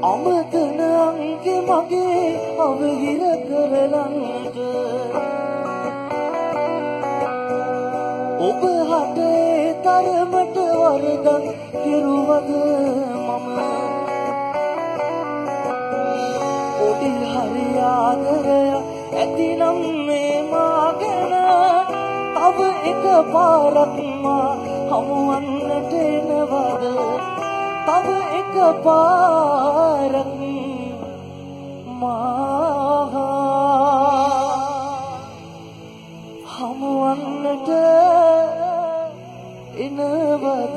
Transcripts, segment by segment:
අමතන අංගේ මගේ අවහිර කරලන්ට ඔබ හටේ තරමට වරදක් කෙරුවද මම පොඩි හරි ආදරය ඇතිනම් මේ මාගෙන තව එක පාරක් මා හමුවන්නට එනවද තව එක පාරක් මා හමුවන්නට එනවද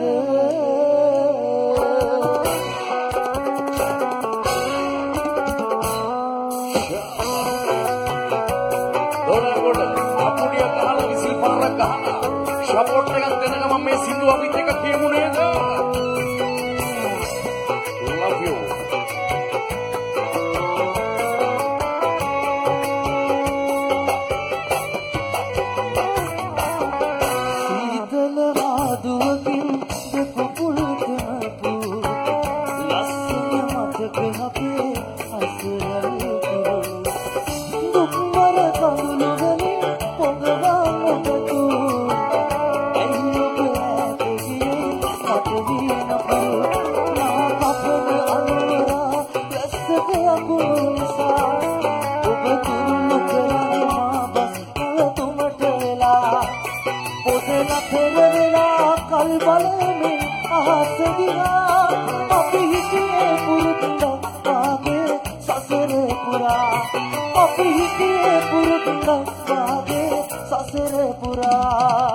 සපෝට් එකක් දෙන්න මම මේ සින්දුව අපිත් එක්ක කියමු නේද? Love you. සීතල ආදුවකින් දෙපොපුල් තුනපු ලස්සන මතක අපේ අසරල් පුරු දුක්වර කඳුළු වලින් පොඟවා ඔබතු බලමින් අහස දිහා අපි හිතේ පුරුද්දක් වාගේ සසර පුරා අපි හිතේ පුරුද්දක් වාගේ සසර පුරා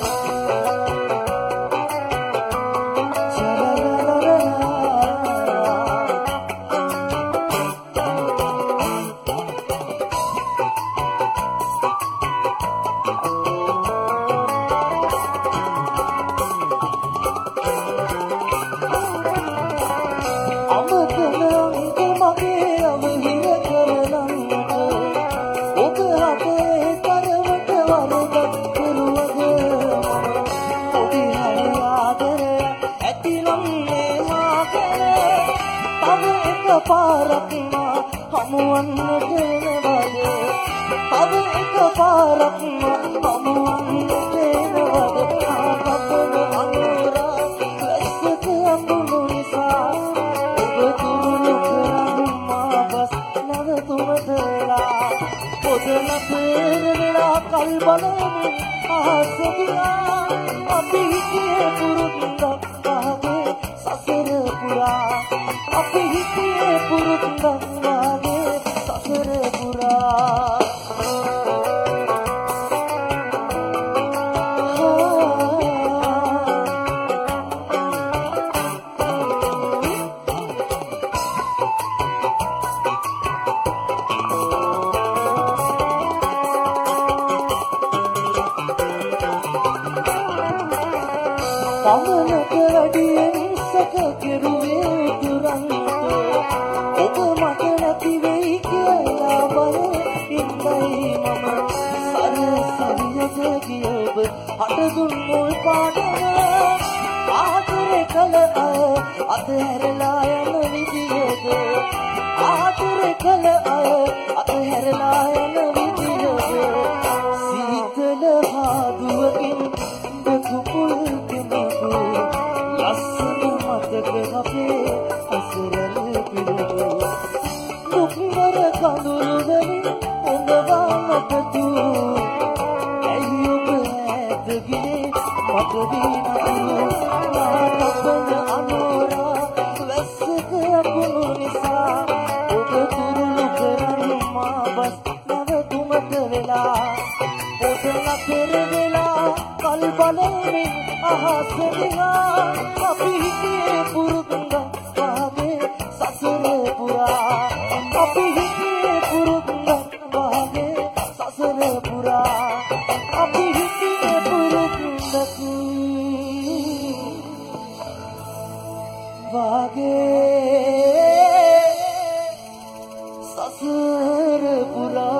පාරක් හමුවන්නට එනවද තව එක පාරක් හමුවන්නට එනවද ආපතන අනුරා වැස්සක අඹුණු නිසා ඔබ තුරුළු කරන් මා බස් නැවතුමට වෙලා පොදන පෙරලා කල් බලමින් අහස දිහා අපි හිතේ පුරුද්දක් වාගේ සසර පුරා අපි හිතේ පුරුද්දක් වාගේ සසර පුරා පමණක වැඩියෙන් සැක කෙරුවේ දුරන්ත ඔබ මට නැති වෙයි කියලා බල ඉන්නයි මම සරසවියද ගිය ඔබ හටදුන් මුල් පාටම ආදරේ කල අය අතහැරලා යන විදියද ආදරේ කල අය අතහැරලා යන විදියද සීතල හාදුවකින් දෙකුපුල් ලස්සන මතක අපේ අසරල පිළිවෙල දුක්වර කඳුළු වලින් පොඟවන්නට ඇයි ඔබ ඇදගිනේ මට දිනපුරු ආපතන අනෝරා වැස්සක අකුණු නිසා ඔබ තුරුළු කරන් මා බස් නැවතුමට වෙලා පොතන පෙරවෙලා කල් බලමින් අහස දිහා අපි හිතේ පුරුද්දක් වාගේ සසර පුරා අපි හිතේ පුරුද්දක් වාගේ සසර පුරා අපි හිතේ පුරුද්දක් වාගේ සසර පුරා